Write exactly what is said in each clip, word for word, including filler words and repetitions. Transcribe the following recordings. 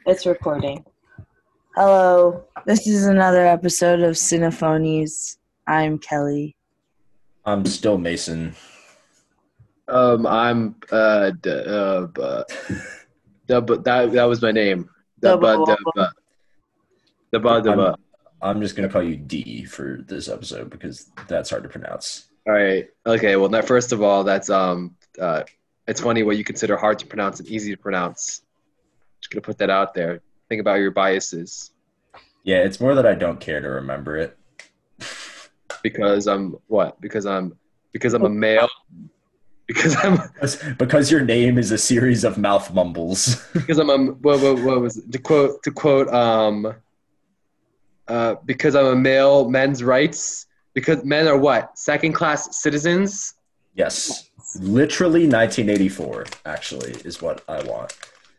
It's recording. Hello, this is another episode of Cinephonies. I'm Kelly. I'm still Mason. Um, I'm uh, d- uh, bu- the but that that was my name. The but the but the but the I'm but. I'm just gonna call you D for this episode because that's hard to pronounce. All right. Okay. Well, that first of all, that's um uh, it's funny what you consider hard to pronounce and easy to pronounce. Just gonna put that out there. Think about your biases Yeah, it's more that I don't care to remember it. because I'm what? Because I'm because I'm a male. Because I'm Because, because your name is a series of mouth mumbles. because I'm a what, what, what was it? to quote to quote um uh because I'm a male, men's rights. Because men are what? Second class citizens? Yes. Literally nineteen eighty-four, actually, is what I want.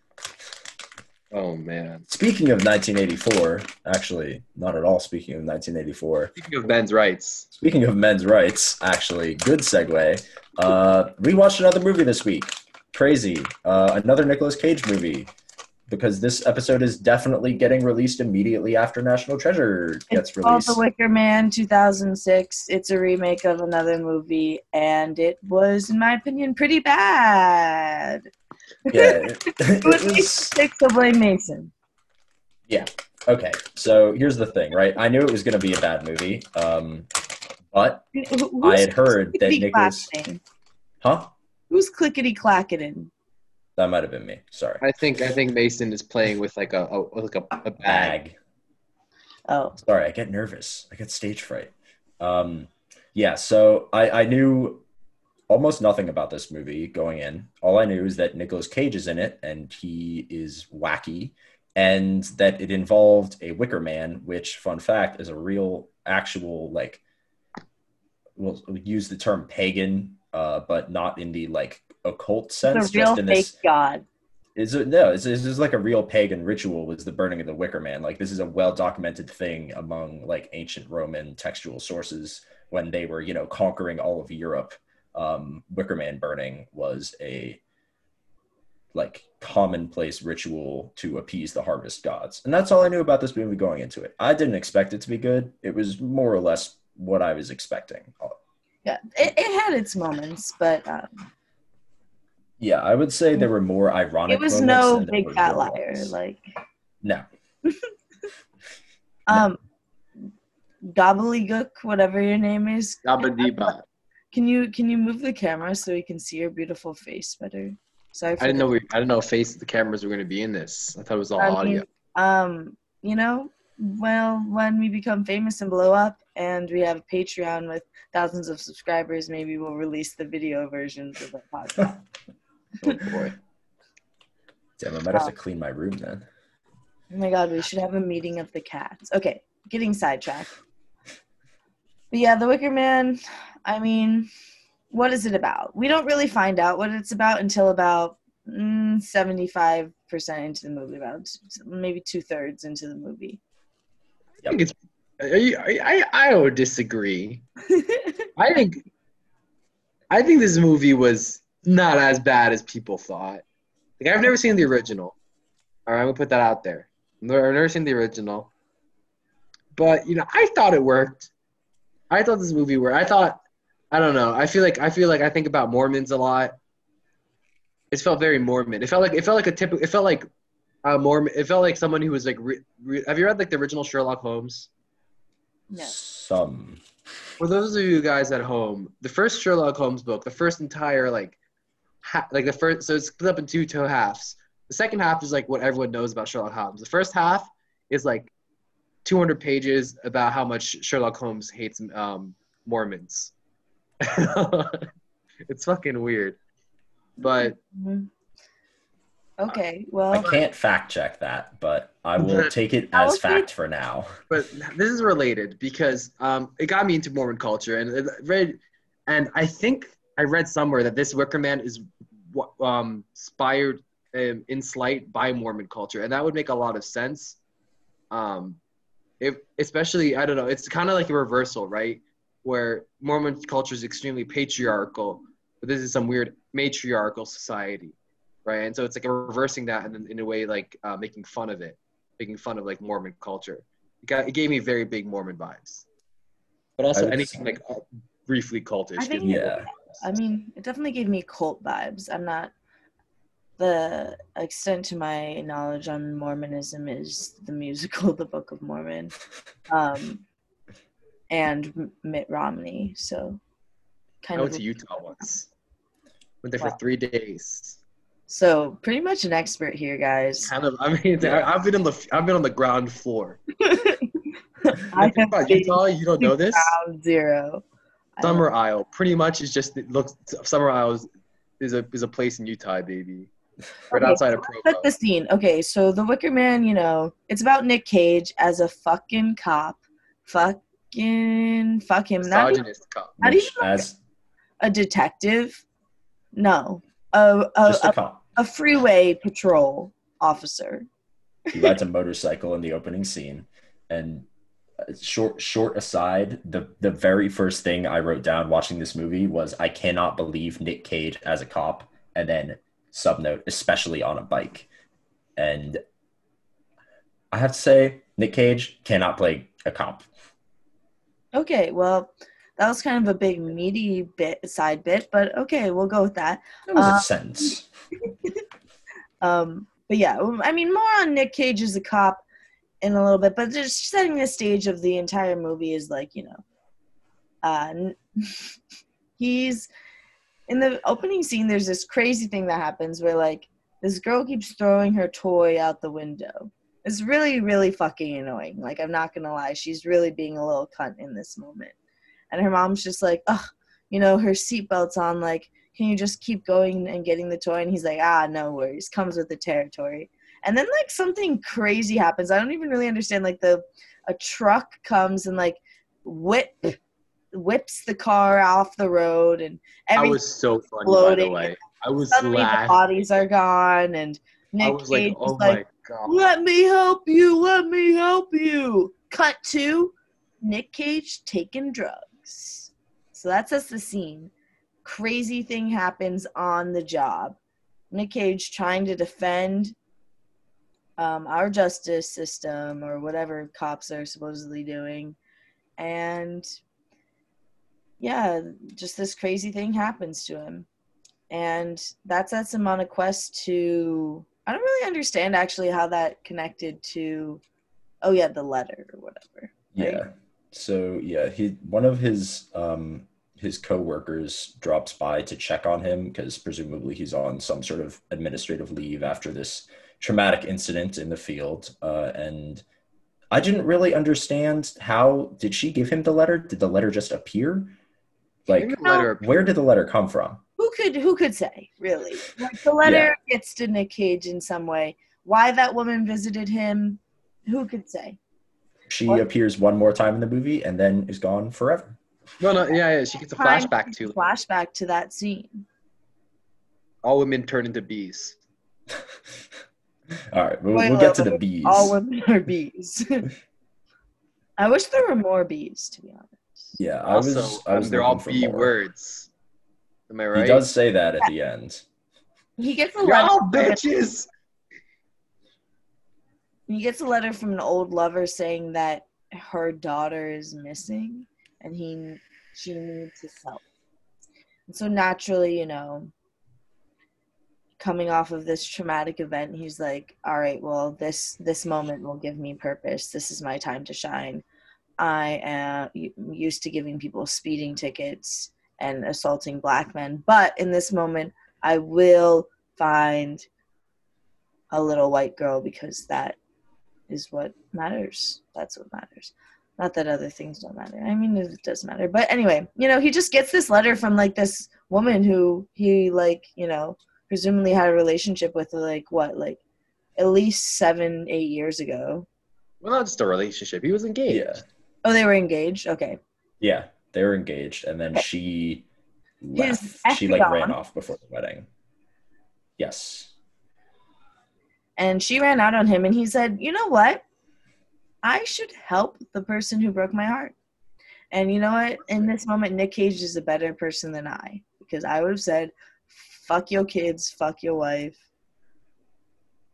Oh man. Speaking of nineteen eighty-four, actually, not at all speaking of nineteen eighty-four. Speaking of men's rights. Speaking of men's rights, actually, good segue. Uh, we watched another movie this week. Crazy. Uh, another Nicolas Cage movie. Because this episode is definitely getting released immediately after National Treasure gets It's called released. The Wicker Man two thousand six. It's a remake of another movie, and it was, in my opinion, pretty bad. Yeah, it, it It was was. six to blame Mason. Yeah. Okay. So here's the thing, right? I knew it was going to be a bad movie, um, but Who- I who's had heard that Nicolas. clickety-clacketing? Huh? Who's clickety clacketing? That might have been me. Sorry. I think I think Mason is playing with like a, a like a, a bag. Bag. Oh, Sorry, I get nervous. I get stage fright. Um, yeah, so I, I knew almost nothing about this movie going in. All I knew is that Nicolas Cage is in it, and he is wacky, and that it involved a Wicker Man, which, fun fact, is a real, actual, like, we'll use the term pagan, uh, but not in the, like, occult sense. the real just in fake this, god. is it no? This is like a real pagan ritual. Was the burning of the Wicker Man? Like this is a well documented thing among like ancient Roman textual sources when they were you know conquering all of Europe. Um, Wicker Man burning was a like commonplace ritual to appease the harvest gods, and that's all I knew about this movie going into it. I didn't expect it to be good. It was more or less what I was expecting. Yeah, it, it had its moments, but um, Yeah, I would say there were more ironic. it was moments no than there big were fat real liar. ones. Like, No. um, gobbledygook, whatever your name is. Gabba Can you can you move the camera so we can see your beautiful face better? Sorry for I didn't the- know we I didn't know face the cameras were going to be in this. I thought it was all I audio. mean, um, you know, well, when we become famous and blow up, and we have a Patreon with thousands of subscribers, maybe we'll release the video versions of the podcast. Oh boy. Damn, I might have to clean my room then. Oh my god, we should have a meeting of the cats. Okay, getting sidetracked. But yeah, The Wicker Man, I mean, what is it about? We don't really find out what it's about until about mm, seventy-five percent into the movie, about maybe two-thirds into the movie. I think it's are you, I I would disagree. I think I think this movie was not as bad as people thought. Like I've never seen the original. All right, I'm gonna put that out there. I've never seen the original, but you know, I thought it worked. I thought this movie worked. I thought, I don't know. I feel like I feel like I think about Mormons a lot. It felt very Mormon. It felt like it felt like a typical. It felt like a Mormon. It felt like someone who was like. Re, re, have you read like the original Sherlock Holmes? No. Some. For those of you guys at home, the first Sherlock Holmes book, the first entire like, ha- like the first, so it's split up in two two halves. The second half is like what everyone knows about Sherlock Holmes. The first half is like two hundred pages about how much Sherlock Holmes hates um, Mormons. It's fucking weird, but Mhm. Okay, I well, can't fact check that, but I will But- take it I'll as take- fact for now. but this is related because um, it got me into Mormon culture, and it read, and I think I read somewhere that this Wicker Man is um, inspired um, in slight by Mormon culture, and that would make a lot of sense. Um, if especially I don't know, it's kind of like a reversal, right? Where Mormon culture is extremely patriarchal, but this is some weird matriarchal society. right? And so it's like reversing that and in, in a way like uh, making fun of it, making fun of like Mormon culture. It, got, it gave me very big Mormon vibes, but also anything like uh, briefly cultish. I think, yeah. I mean, it definitely gave me cult vibes. I'm not, the extent to my knowledge on Mormonism is the musical The Book of Mormon, um, and Mitt Romney. So, kind I of. went to Utah once. Went there Wow. for three days. So pretty much an expert here, guys. Kind of. I mean, Yeah. I, I've been on the I've been on the ground floor. I Think about Utah. You don't know this. Ground zero. Summer Isle, pretty much is just it looks. Summer Isle is, is a is a place in Utah, baby, right Okay, outside so of Provo. let's set the scene. Okay, so The Wicker Man, you know, it's about Nick Cage as a fucking cop. Fucking fuck him. Not even, Misogynist cop. not Which, even like as a detective. No, a a, just a a, cop. a freeway patrol officer. He rides a motorcycle in the opening scene, and uh, short short aside, the the very first thing I wrote down watching this movie was I cannot believe Nick Cage as a cop, and then subnote, especially on a bike. And I have to say, Nick Cage cannot play a cop. Okay, well, that was kind of a big meaty bit side bit, but okay, we'll go with that. That was Uh, a sentence. Um, but yeah, I mean, more on Nick Cage as a cop in a little bit, but just setting the stage of the entire movie is like, you know, uh, he's in the opening scene. There's this crazy thing that happens where like this girl keeps throwing her toy out the window. It's really, really fucking annoying. Like, I'm not gonna lie, she's really being a little cunt in this moment. And her mom's just like, ugh, you know, her seatbelt's on, like, can you just keep going and getting the toy? And he's like, ah, no worries, comes with the territory. And then, like, something crazy happens. I don't even really understand, like, the a truck comes and, like, whip whips the car off the road, and I everything's was so funny, exploding. by the way. I was Suddenly the laughing. bodies are gone, and Nick I was like, Cage oh is like, my god. let me help you, let me help you. Cut to Nick Cage taking drugs. So that sets the scene. Crazy thing happens on the job. Nick Cage trying to defend um, our justice system or whatever cops are supposedly doing. And yeah, just this crazy thing happens to him. And that sets him on a quest to, I don't really understand actually how that connected to, oh yeah, the letter or whatever. Right? Yeah. So yeah, he one of his um his coworkers drops by to check on him because presumably he's on some sort of administrative leave after this traumatic incident in the field. Uh, and I didn't really understand how did she give him the letter? Did the letter just appear? Like, The letter where did the letter come from? Who could who could say, really? Like the letter Yeah. gets to Nick Cage in some way. Why that woman visited him, who could say? She What? appears one more time in the movie and then is gone forever. No, no, yeah, yeah. She gets a Time flashback to it. Flashback to that scene. All women turn into bees. All right, we'll, Wait, we'll wait, get to wait. the bees. All women are bees. I wish there were more bees, to be honest. Yeah, I Also, was. I was um, they're all looking for B more. words. Am I right? He does say that at the end. He gets a Y'all letter. bitches. He gets a letter from an old lover saying that her daughter is missing, and he she needs his help. And so naturally, you know, coming off of this traumatic event, he's like, all right, well, this this moment will give me purpose. This is my time to shine. I am used to giving people speeding tickets and assaulting black men, but in this moment, I will find a little white girl because that is what matters. That's what matters. Not that other things don't matter. I mean, it does matter. But anyway, you know, he just gets this letter from, like, this woman who he, like, you know, presumably had a relationship with, like, what, like, at least seven, eight years ago. Well, not just a relationship. He was engaged. Yeah, Oh, they were engaged? Okay. yeah, they were engaged, and then she His left. She like ex-con. ran off before the wedding. Yes. And she ran out on him, and he said, you know what? I should help the person who broke my heart. And you know what? In this moment, Nick Cage is a better person than I, because I would have said, fuck your kids, fuck your wife,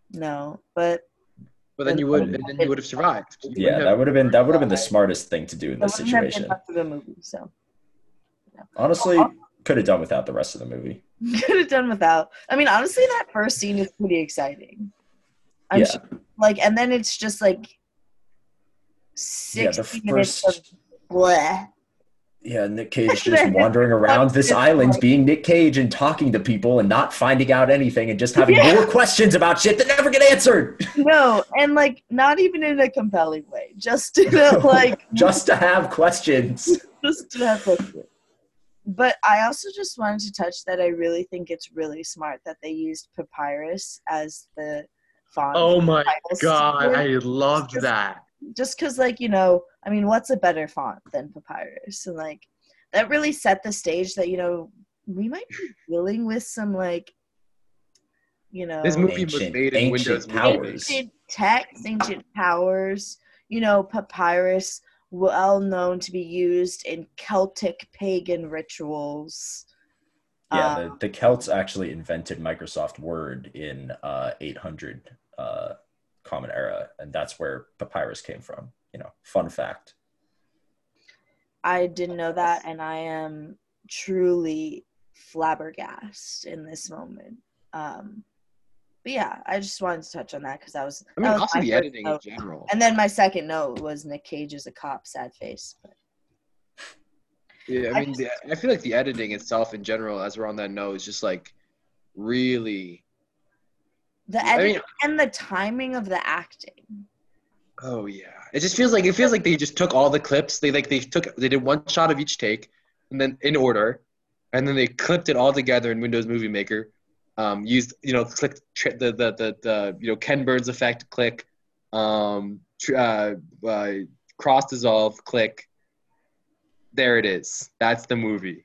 No, but But then you would, and then you would have survived. You Yeah, wouldn't that have- would have been that would have been the smartest thing to do in that this wouldn't have been situation. much of a movie. So Honestly, could have done without the rest of the movie. could have done without. I mean, honestly, that first scene is pretty exciting. I'm Yeah. sure, like, and then it's just like Yeah, the sixty minutes of first bleh. Yeah, Nick Cage just wandering around this island being Nick Cage and talking to people and not finding out anything and just having Yeah. more questions about shit that never get answered. No, and like not even in a compelling way. Just to like just to have questions. just to have questions. But I also just wanted to touch that I really think it's really smart that they used papyrus as the font. Oh my title god, sequence. I loved Just- that. Just because, like, you know, I mean, what's a better font than papyrus? And like that really set the stage that, you know, we might be dealing with some like, you know, This movie was Ancient- made in ancient Windows powers. ancient texts, ancient powers, you know, papyrus, well known to be used in Celtic pagan rituals. Yeah, Um, the, the Celts actually invented Microsoft Word in uh, eight hundred uh, Common Era, and that's where papyrus came from. You know, fun fact. I didn't know that, and I am truly flabbergasted in this moment. Um, but yeah, I just wanted to touch on that because that was. I mean, that was also my the first editing in note. general. And then my second note was Nick Cage as a cop, sad face. But Yeah, I I mean, the, I feel like the editing itself in general, as we're on that note, is just like really. the I editing mean- and the timing of the acting. Oh yeah, it just feels like it feels like they just took all the clips. They like they took they did one shot of each take, and then in order, and then they clipped it all together in Windows Movie Maker. Um, used you know click tr- the, the the the you know Ken Burns effect click, um, tr- uh, uh, cross dissolve click. There it is. That's the movie.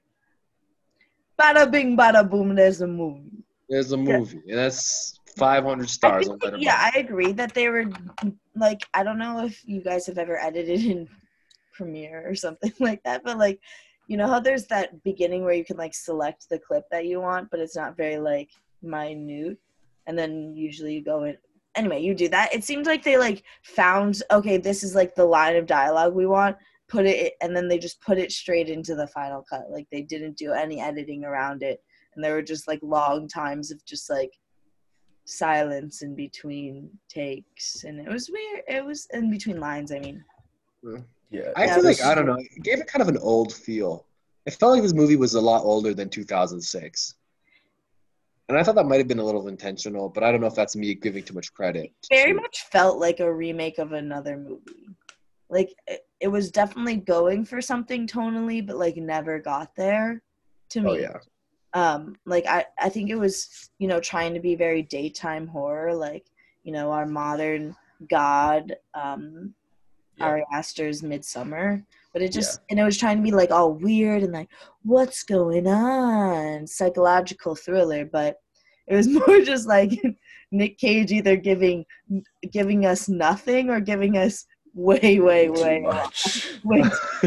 Bada bing, bada boom. There's a movie. There's a Yeah. movie, and that's five hundred I stars think, on Letterboxd. yeah, I agree that they were like, I don't know if you guys have ever edited in Premiere or something like that, but like, you know how there's that beginning where you can like select the clip that you want, but it's not very like minute, and then usually you go in. Anyway, you do that. It seemed like they like found, okay, this is like the line of dialogue we want, put it, and then they just put it straight into the final cut. Like they didn't do any editing around it, and there were just like long times of just like silence in between takes, and it was weird. It was in between lines, I mean. Yeah, I Yeah, feel like this- I don't know. It gave it kind of an old feel. I felt like this movie was a lot older than two thousand six, and I thought that might have been a little intentional. But I don't know if that's me giving too much credit. Very to- much felt like a remake of another movie. Like it, it was definitely going for something tonally, but like never got there to me. Oh yeah. Um, like I, I think it was, you know, trying to be very daytime horror, like, you know, our modern God, um, Yeah. Ari Aster's Midsummer, but it just, and it was trying to be like all weird and like, what's going on? Psychological thriller, but it was more just like Nick Cage either giving, giving us nothing or giving us way, way, too way, much. way.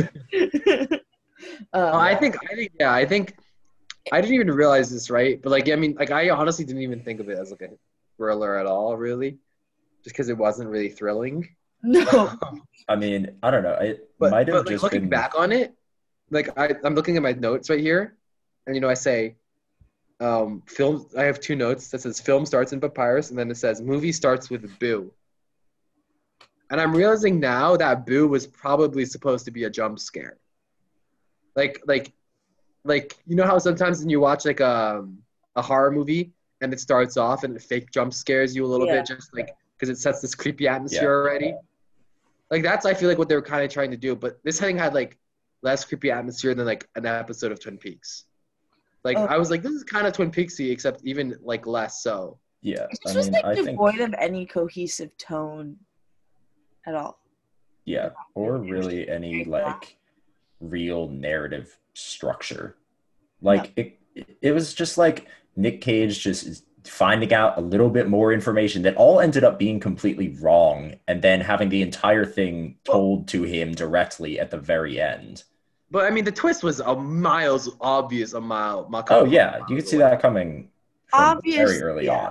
um, Oh, I think I think yeah, I think I didn't even realize this, right? But like I mean, like I honestly didn't even think of it as like a thriller at all, really, just because it wasn't really thrilling. no, I mean, I don't know. It But, might have but like just looking been. back on it, like I, I'm looking at my notes right here, and you know I say, um, film. I have two notes that says film starts in papyrus, and then it says movie starts with boo. And I'm realizing now that boo was probably supposed to be a jump scare. Like like, like you know how sometimes when you watch like a a horror movie and it starts off and it fake jump scares you a little Yeah. bit just like because it sets this creepy atmosphere Yeah. already. Like that's I feel like what they were kind of trying to do, but this thing had like less creepy atmosphere than like an episode of Twin Peaks. Like Oh. I was like, this is kind of Twin Peaksy, except even like less so. Yeah, it's I just mean, like I think. devoid of any cohesive tone at all. Yeah, or really any like real narrative structure. Like it, it was just like Nick Cage just finding out a little bit more information that all ended up being completely wrong, and then having the entire thing told to him directly at the very end. But I mean, the twist was a miles obvious, a mile. mile Oh yeah, you could see that coming from Obvious, very early yeah. on.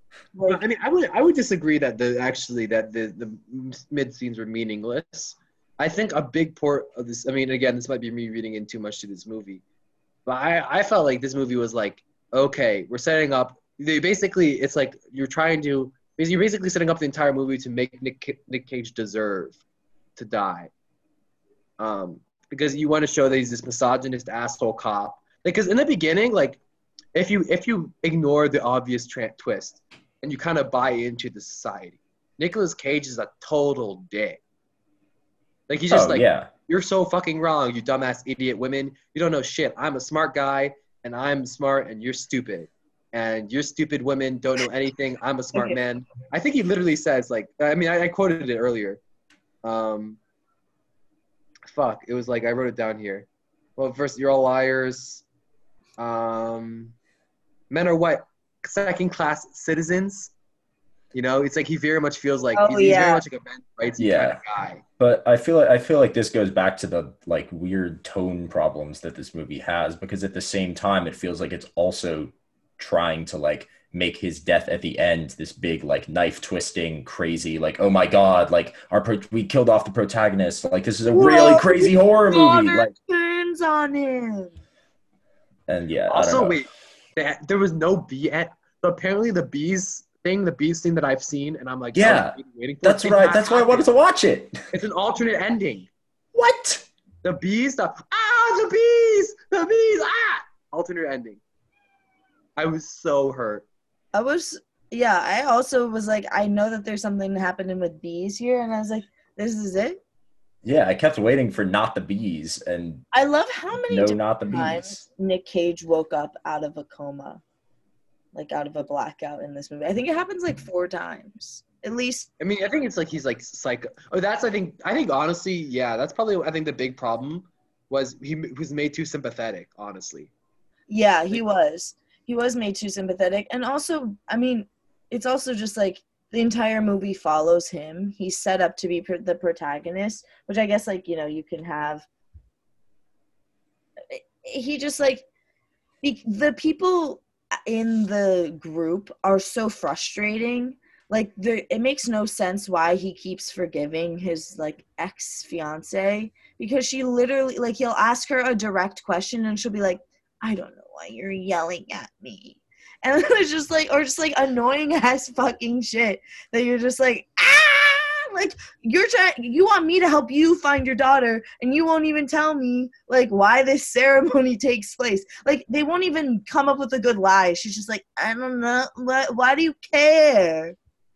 Like, I mean, I would I would disagree that the actually that the the mid scenes were meaningless. I think a big part of this. I mean, again, this might be me reading in too much to this movie, but I I felt like this movie was like, okay, we're setting up. They basically, it's like you're trying to. You're basically setting up the entire movie to make Nick Nick Cage deserve to die. Um, because you want to show that he's this misogynist asshole cop. Because in the beginning, like, if you if you ignore the obvious tra- twist and you kind of buy into the society, Nicolas Cage is a total dick. Like, he's just Oh, like, yeah. you're so fucking wrong, you dumbass idiot women. You don't know shit. I'm a smart guy, and I'm smart, and you're stupid. And you're stupid women don't know anything. I'm a smart Okay. man. I think he literally says, like, I mean, I, I quoted it earlier. Um, fuck, it was like, I wrote it down here. Well, first, you're all liars. Um, men are what? Second-class citizens. You know, it's like he very much feels like Oh, he's, he's very yeah. much like a men's rights Yeah. kind of guy. But I feel like I feel like this goes back to the like weird tone problems that this movie has, because at the same time it feels like it's also trying to like make his death at the end this big like knife twisting crazy like, oh my god, like our pro- we killed off the protagonist, like this is a really Whoa, crazy horror movie, daughter like, turns on him. and yeah, I don't Also, know. wait, that, there was no bee at. So apparently, the bees thing, the bees thing that I've seen, and I'm like, I Yeah, was waiting, waiting for. That's it, right. did That's not why I wanted to happen. watch it. It's an alternate ending. What? The bees, the ah, the bees, the bees, ah, alternate ending. I was so hurt. I was, yeah, I also was like, I know that there's something happening with bees here, and I was like, this is it? Yeah, I kept waiting for not the bees, and I love how many no, different not the times bees. Nick Cage woke up out of a coma, like out of a blackout in this movie. I think it happens like four times, at least. I mean, I think it's like he's like psycho. Oh, that's I think. I think honestly, yeah, that's probably. I think the big problem was he was made too sympathetic. Honestly. Yeah, he was. He was made too sympathetic. And also, I mean, it's also just like the entire movie follows him. He's set up to be pr- the protagonist, which I guess, like, you know, you can have. He just, like, the, the people in the group are so frustrating. Like, there, it makes no sense why he keeps forgiving his, like, ex-fiancée. Because she literally, like, he'll ask her a direct question and she'll be like, I don't know why you're yelling at me. And it's just like, or just like annoying ass fucking shit that you're just like, ah, like you're trying, you want me to help you find your daughter and you won't even tell me like why this ceremony takes place. Like they won't even come up with a good lie. She's just like, I don't know. Why, why do you care?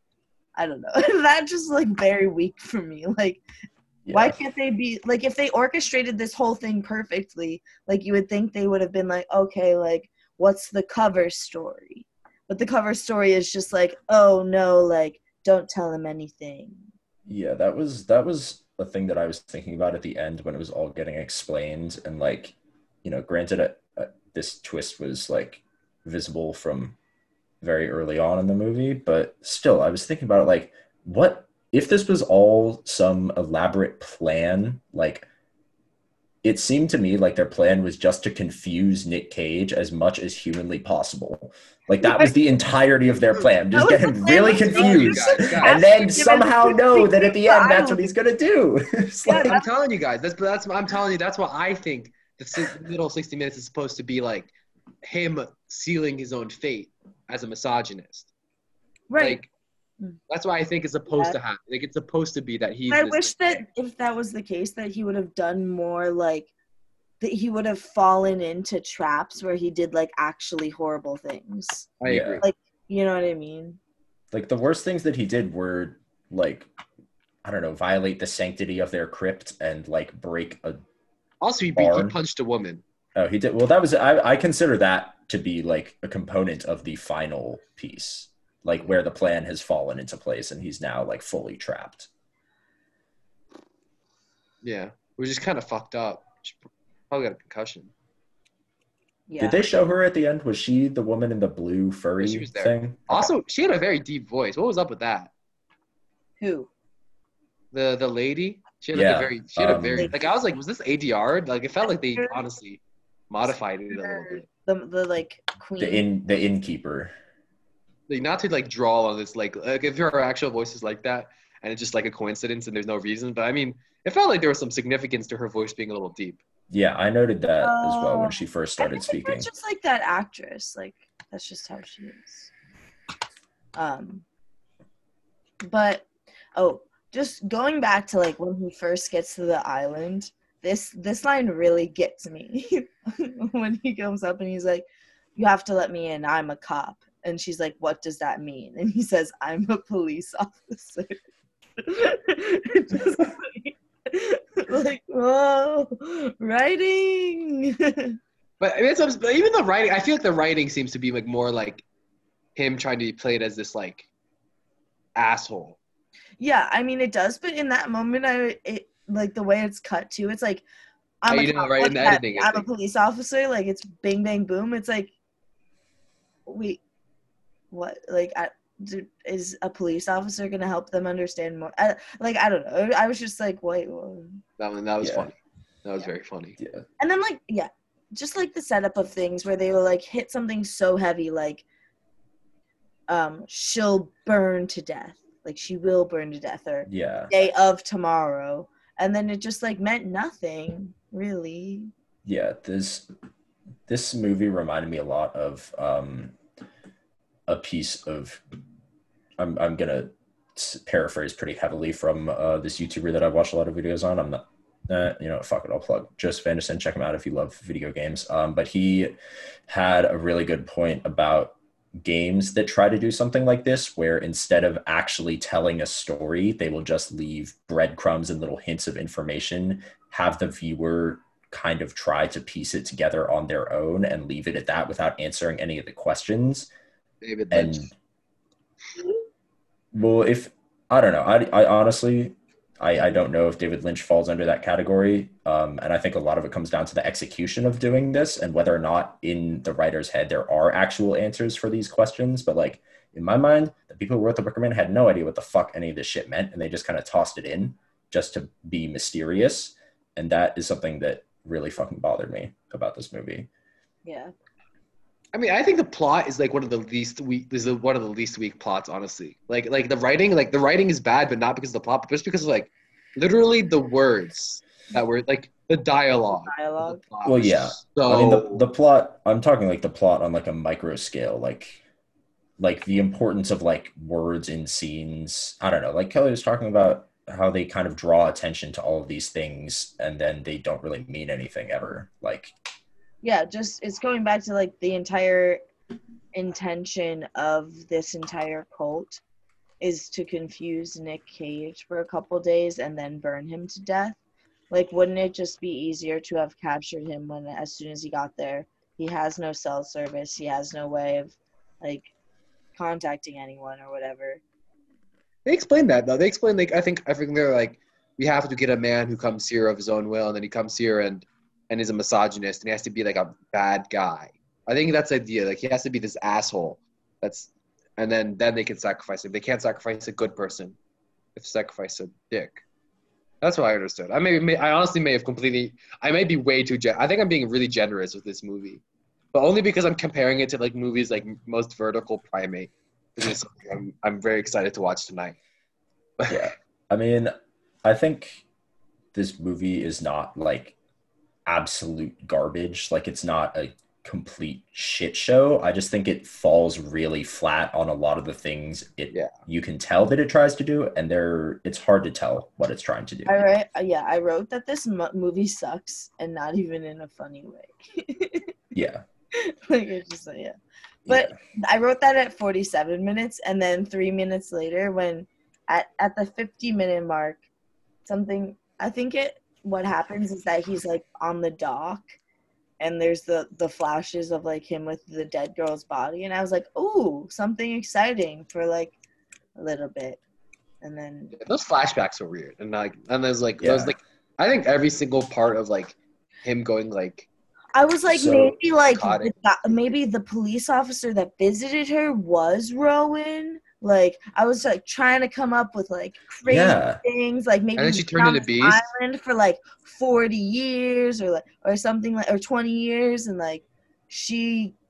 I don't know. That just like very weak for me. Like, Yeah. why can't they be like, if they orchestrated this whole thing perfectly, like you would think they would have been like, okay, like what's the cover story? But the cover story is just like, oh no, like don't tell him anything. Yeah, that was that was a thing that I was thinking about at the end when it was all getting explained, and like, you know, granted, uh, uh, this twist was like visible from very early on in the movie, but still, I was thinking about it like, what if this was all some elaborate plan? Like, it seemed to me like their plan was just to confuse Nick Cage as much as humanly possible. Like, that was the entirety of their plan. Just get him really confused. Guys, guys. And then somehow know that at the end, that's what he's going to do. It's like, I'm telling you guys, that's that's I'm telling you, that's what I think the si- middle sixty minutes is supposed to be like, him sealing his own fate as a misogynist. Right. Like, that's why I think it's supposed to happen. Like, it's supposed to be that he's. I this- wish that if that was the case, that he would have done more like that he would have fallen into traps where he did like actually horrible things. I Yeah. agree. Like, you know what I mean? like, the worst things that he did were, like, I don't know, violate the sanctity of their crypt and, like, break a... Also, he, beat, he Barn. punched a woman. Oh, he did. Well, that was... I, I consider that to be, like, a component of the final piece. Like, where the plan has fallen into place and he's now, like, fully trapped. Yeah, we're just kind of fucked up. She probably got a concussion. Yeah. Did they show her at the end? Was she the woman in the blue furry Yeah, she was there. thing? Also, she had a very deep voice. What was up with that? Who? The the lady. She had like Yeah, a very. She had a um, very. Like, I was like, was this A D R? Like, it felt like they honestly modified it a little bit. The the like queen. The inn, the innkeeper. like not to like draw on this like like if her actual voice is like that and it's just like a coincidence and there's no reason, but I mean it felt like there was some significance to her voice being a little deep. Yeah, I noted that as well when Oh, she first I started think speaking. that's just like that actress. Like that's just how she is. Um, but oh, just going back to like when he first gets to the island, this this line really gets me. When he comes up and he's like, "You have to let me in. I'm a cop." And she's like, "What does that mean?" And he says, "I'm a police officer." Just like, like, whoa, writing. But, I mean, it's, but even the writing, I feel like the writing seems to be like more like him trying to be played as this like asshole. Yeah, I mean it does, but in that moment, I it like the way it's cut to. It's like I'm Oh, a you know, cop, right, what in the does that editing, mean? I I'm a think. police officer. Like it's bing bang boom. It's like, wait, what? Like, I, do, is a police officer gonna help them understand more? I, like I don't know. I was just like, wait, what? That one, that was Yeah. funny. That was Yeah. very funny. Yeah. And then like yeah, just like the setup of things where they will like hit something so heavy, like um, she'll burn to death. Like she will burn to death, or Yeah. day of tomorrow, and then it just like meant nothing really. Yeah, this this movie reminded me a lot of um, a piece of. I'm I'm gonna paraphrase pretty heavily from uh, this YouTuber that I've watched a lot of videos on. I'm not, uh, you know, fuck it, I'll plug Joseph Anderson. Check him out if you love video games. Um, but he had a really good point about games that try to do something like this, where instead of actually telling a story, they will just leave breadcrumbs and little hints of information, have the viewer kind of try to piece it together on their own and leave it at that without answering any of the questions. David Lynch. And well, if I don't know, I, I honestly, I, I don't know if David Lynch falls under that category. Um, and I think a lot of it comes down to the execution of doing this and whether or not in the writer's head there are actual answers for these questions. But like in my mind, the people who wrote The Wicker Man had no idea what the fuck any of this shit meant, and they just kind of tossed it in just to be mysterious. And that is something that really fucking bothered me about this movie. Yeah. I mean, I think the plot is like one of the least weak. Is the, one of the least weak plots, honestly. Like, like the writing, like the writing is bad, but not because of the plot, but just because of like, literally the words that were like the dialogue. Dialogue. The plot Well, was yeah. So I mean, the, the plot, I'm talking like the plot on like a micro scale, like, like the importance of like words in scenes. I don't know. Like Kelly was talking about how they kind of draw attention to all of these things and then they don't really mean anything ever. Like, Yeah, just it's going back to like the entire intention of this entire cult is to confuse Nick Cage for a couple days and then burn him to death. Like, wouldn't it just be easier to have captured him when, as soon as he got there, he has no cell service, he has no way of like contacting anyone or whatever. They explained that though. They explained like I think I think they're like we have to get a man who comes here of his own will, and then he comes here and and is a misogynist, and he has to be like a bad guy. I think that's the idea. Like he has to be this asshole. That's and then then they can sacrifice him. They can't sacrifice a good person. They have to sacrifice a dick. That's what I understood. I may, may I honestly may have completely. I may be way too. Gen- I think I'm being really generous with this movie, but only because I'm comparing it to like movies like Most Vertical Primate, which is something I'm I'm very excited to watch tonight. yeah. I mean, I think this movie is not like absolute garbage. Like it's not a complete shit show. I just think it falls really flat on a lot of the things it Yeah. you can tell that it tries to do, and there it's hard to tell what it's trying to do. I write, yeah, I wrote that this mo- movie sucks, and not even in a funny way. Yeah. Like it's just like, yeah. But yeah. I wrote that at forty-seven minutes, and then three minutes later, when at at the fifty minute mark, something I think it what happens is that he's like on the dock, and there's the the flashes of like him with the dead girl's body, and I was like, ooh, something exciting for like a little bit, and then Those flashbacks were weird, and like and there's like Yeah. there's like I think every single part of like him going like I was like, So- maybe like Caught the, it. guy- maybe the police officer that visited her was Rowan. Like I was like trying to come up with like crazy Yeah. things, like maybe And then she he's turned been into on this Beast. island for like forty years or like or something like or twenty years, and like she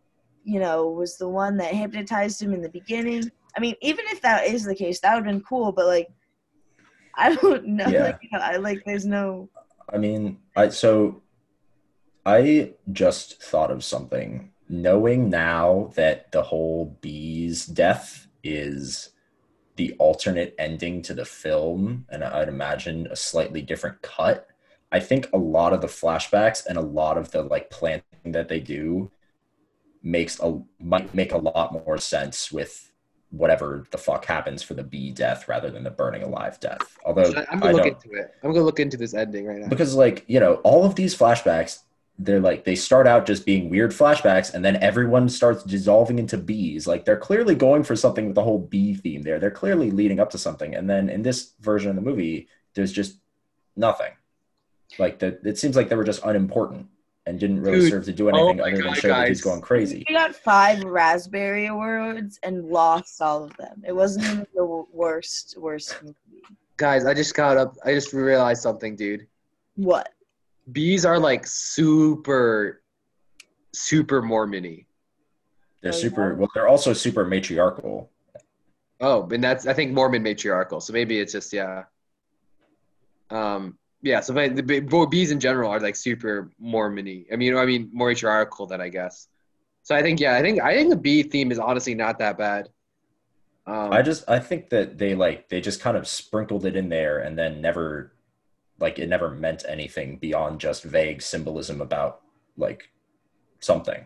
you know, was the one that hypnotized him in the beginning. I mean, even if that is the case, that would have been cool, but, like, I don't know. Yeah. Like, you know, I, like, there's no... I mean, I so I just thought of something. Knowing now that the whole Bee's death is the alternate ending to the film, and I'd imagine a slightly different cut, I think a lot of the flashbacks and a lot of the like planting that they do makes a might make a lot more sense with whatever the fuck happens for the Bee death rather than the burning alive death. Although I'm gonna I look don't, into it. I'm gonna look into this ending right now. because like, you know, all of these flashbacks, they're like, they start out just being weird flashbacks and then everyone starts dissolving into bees. Like they're clearly going for something with the whole bee theme there. They're clearly leading up to something. And then in this version of the movie, there's just nothing. Like the, it seems like they were just unimportant and didn't really Dude, serve to do anything oh my other than God, show that he's guys. going crazy. He got five Raspberry Awards and lost all of them. It wasn't even the worst, worst movie. Guys, I just got up. I just realized something, dude. What? Bees are like super, super Mormon-y. They're Oh, super, yeah. well, they're also super matriarchal. Oh, and that's, I think, Mormon matriarchal. So maybe it's just, yeah. Um, yeah, so but the but bees in general are like super Mormon-y. I mean, I mean, more matriarchal than I guess. So I think, yeah, I think, I think the bee theme is honestly not that bad. Um, I just, I think that they like, they just kind of sprinkled it in there and then never, like, it never meant anything beyond just vague symbolism about, like, something.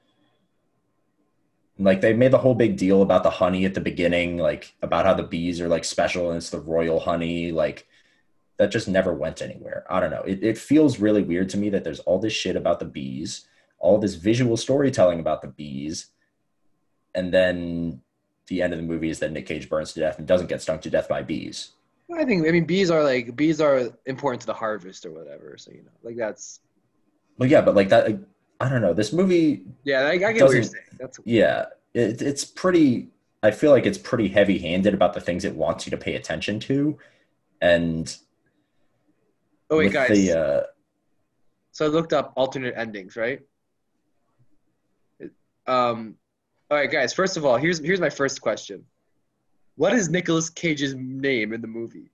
Like, they made the whole big deal about the honey at the beginning, like, about how the bees are, like, special and it's the royal honey. Like, that just never went anywhere. I don't know. It, it feels really weird to me that there's all this shit about the bees, all this visual storytelling about the bees, and then the end of the movie is that Nick Cage burns to death and doesn't get stung to death by bees. I think, I mean, bees are like, bees are important to the harvest or whatever. So, you know, like that's. Well, yeah, but like that, I don't know. This movie, Yeah, I, I get what you're Doesn't- saying. That's. yeah, it, it's pretty, I feel like it's pretty heavy handed about the things it wants you to pay attention to. And Oh, wait, with guys. the, uh, So I looked up alternate endings, right? Um, all right, guys. First of all, here's here's my first question. What is Nicolas Cage's name in the movie?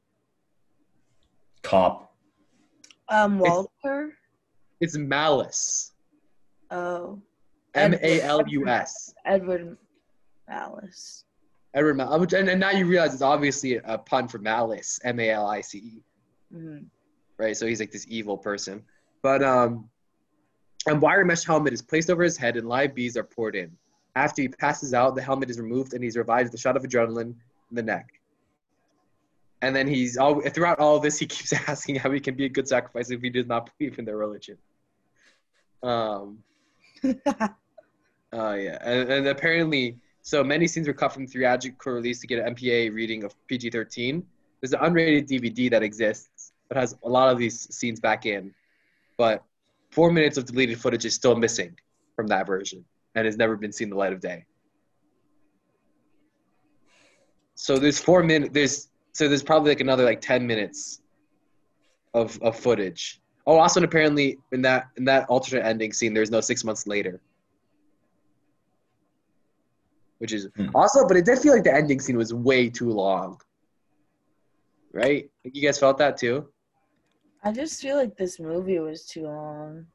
cop, Um, It's- Walter? It's Malice. Oh. M A L U S. Edward Malice. Edward Mal- and, and now you realize it's obviously a pun for malice, M A L I C E, Mhm. right? So he's like this evil person. But um, a wire mesh helmet is placed over his head and live bees are poured in. After he passes out, the helmet is removed and he's revived with a shot of adrenaline in the neck. And then he's all throughout all of this, he keeps asking how he can be a good sacrifice if he does not believe in their religion. Um. Oh, yeah. And, and apparently, so many scenes were cut from theatrical release to get an M P A rating of P G thirteen. There's an unrated D V D that exists that has a lot of these scenes back in, but four minutes of deleted footage is still missing from that version and has never been seen the light of day. So there's four minutes, there's, so there's probably like another like ten minutes of, of footage. Oh, also, and apparently in that, in that alternate ending scene, there's no six months later. Which is Hmm. also, but it did feel like the ending scene was way too long. Right? Like you guys felt that too? I just feel like this movie was too long.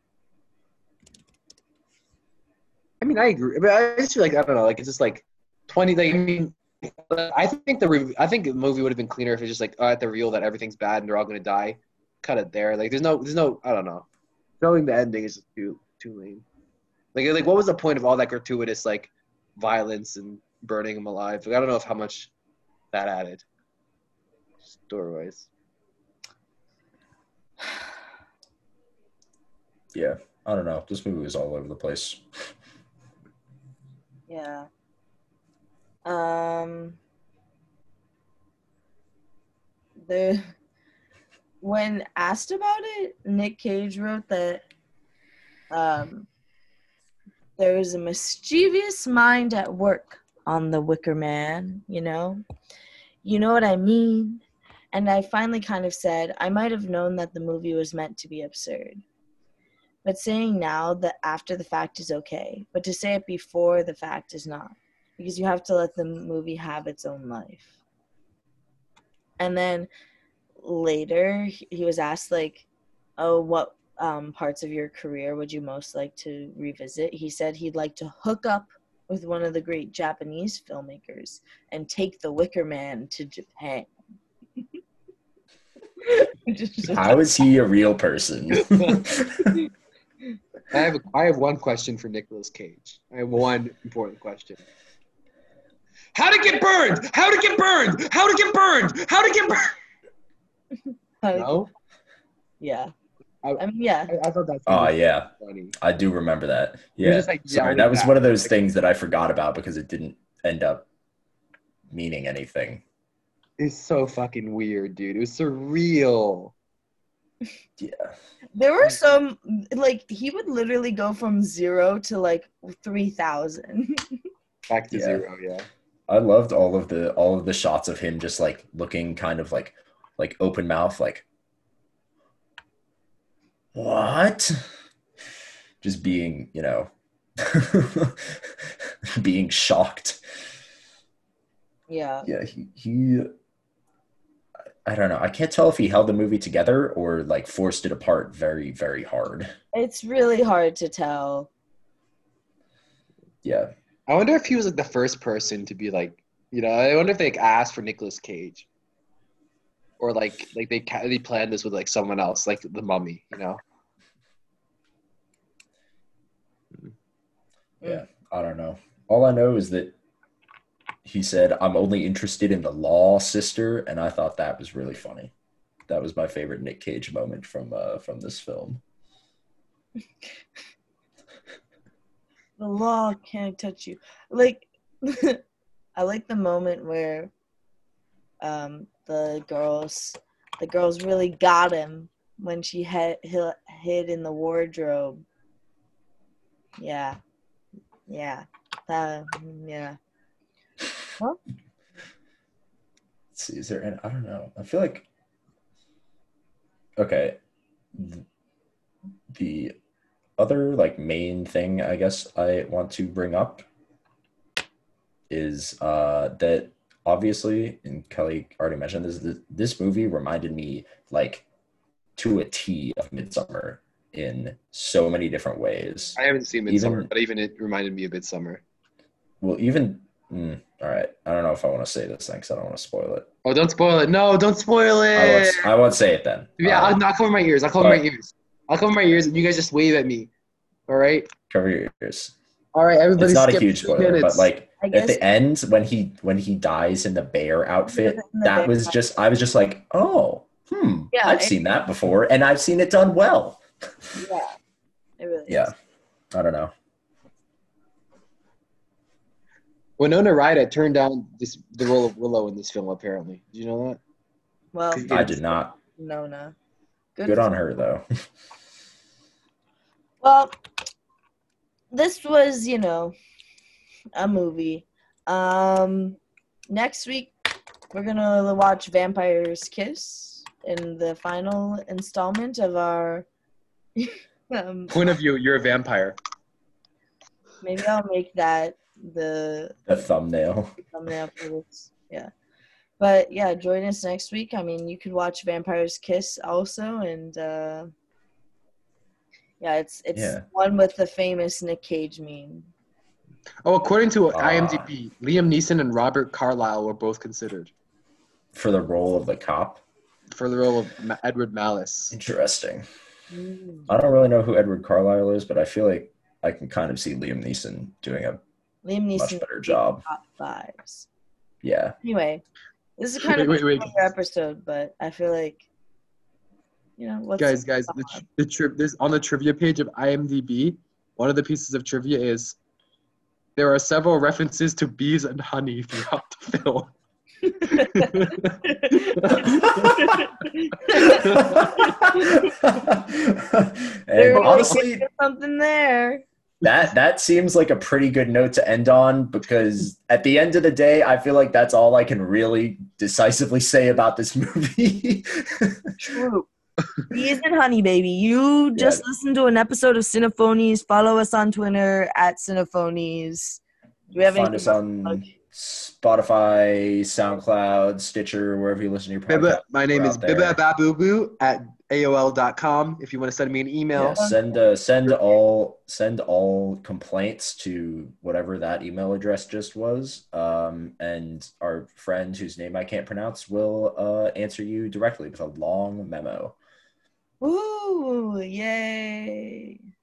I mean, I agree, but I just feel like I don't know, like it's just like twenty. Like I mean, I think the re- I think the movie would have been cleaner if it's just like oh, at the reveal that everything's bad and they're all gonna die. Cut it there. Like there's no, there's no, I don't know. Showing the ending is just too too lame. Like like what was the point of all that gratuitous like violence and burning them alive? Like, I don't know if how much that added story wise. yeah, I don't know. This movie was all over the place. Yeah. Um. The when asked about it, Nick Cage wrote that um, there is a mischievous mind at work on the Wicker Man. You know, you know what I mean. And I finally kind of said I might have known that the movie was meant to be absurd. But saying now that after the fact is okay. But to say it before the fact is not. Because you have to let the movie have its own life. And then later, he was asked, like, oh, what um, parts of your career would you most like to revisit? He said he'd like to hook up with one of the great Japanese filmmakers and take The Wicker Man to Japan. How is he a real person? I have a, I have one question for Nicolas Cage. I have one important question. How to get burned? How to get burned? How to get burned? How to get burned? No? Yeah. I, I mean, yeah. I, I thought that. Oh yeah, funny. I do remember that. He was Yeah, just, like, sorry, yelling that was back. one of those things that I forgot about because it didn't end up meaning anything. It's so fucking weird, dude. It was surreal. Yeah. There were some, like, he would literally go from zero to, like, three thousand. Back to Yeah. zero, yeah. I loved all of the all of the shots of him just like looking kind of like like open mouth, like what? Just being, you know, being shocked. Yeah. Yeah, he he I don't know. I can't tell if he held the movie together or like forced it apart very, very hard. It's really hard to tell. Yeah. I wonder if he was like the first person to be like, you know, I wonder if they like, asked for Nicolas Cage, or like like they ca- they planned this with like someone else, like the Mummy, you know. Yeah, I don't know. All I know is that he said, "I'm only interested in the law, sister," and I thought that was really funny. That was my favorite Nick Cage moment from uh, from this film. The law can't touch you. Like, I like the moment where um, the girls, the girls really got him when she hid, hid in the wardrobe. Yeah, yeah, uh, yeah. Well, Let's see, is there any, I don't know. I feel like, okay, the, the other like main thing I guess I want to bring up is uh, that obviously, and Kelly already mentioned this, this, this movie reminded me like to a T of Midsommar in so many different ways. I haven't seen Midsummer, Even- but even it reminded me of Midsummer. Well, even, mm, all right, I don't know if I want to say this thing because I don't want to spoil it. Oh, don't spoil it! No, don't spoil it! I won't, I won't say it then. Yeah, Um, I'll, I'll cover my ears. I'll cover but- my ears. I'll cover my ears, and you guys just wave at me. All right. Cover your ears. All right, everybody. It's not a skip huge three spoiler, minutes. but like I at guess the end when he when he dies in the bear outfit, In the that bear was just I was just like, oh, hmm, Yeah, I've it- seen that before, and I've seen it done well. yeah, it really Yeah, is. I don't know. Winona Ryder turned down this the role of Willow in this film. Apparently, did you know that? Well, I did not. Nona. Good on her though. Well, this was, you know, a movie. Um, next week, we're going to watch Vampire's Kiss in the final installment of our... um, Point of view, you're a vampire. maybe I'll make that the The thumbnail. thumbnail for this. Yeah. But, yeah, join us next week. I mean, you could watch Vampire's Kiss also, and... Uh, Yeah, it's it's Yeah. one with the famous Nick Cage meme. Oh, according to Ah. IMDb, Liam Neeson and Robert Carlyle were both considered For the role of the cop. for the role of Ma- Edward Malice. Interesting. Mm. I don't really know who Edward Carlisle is, but I feel like I can kind of see Liam Neeson doing a Liam much Neeson better job. top fives. Yeah. Anyway, this is kind of Wait, a wait, wait. shorter episode, but I feel like you know what's Guys, guys, the, tr- the tri- this on the trivia page of IMDb, one of the pieces of trivia is there are several references to bees and honey throughout the film. And There was honestly, something there. that that seems like a pretty good note to end on because at the end of the day, I feel like that's all I can really decisively say about this movie. True. Bees and honey, baby. You just Yeah. listened to an episode of Cinephonies. Follow us on Twitter at Cinephonies. Do we have Find anything us else? on Spotify, SoundCloud, Stitcher, wherever you listen to your Bibba, podcast. my name We're is out there. Bibba Babubu at A O L dot com. If you want to send me an email, Yeah, send uh, send all send all complaints to whatever that email address just was, um, and our friend whose name I can't pronounce will uh, answer you directly with a long memo. Ooh, yay.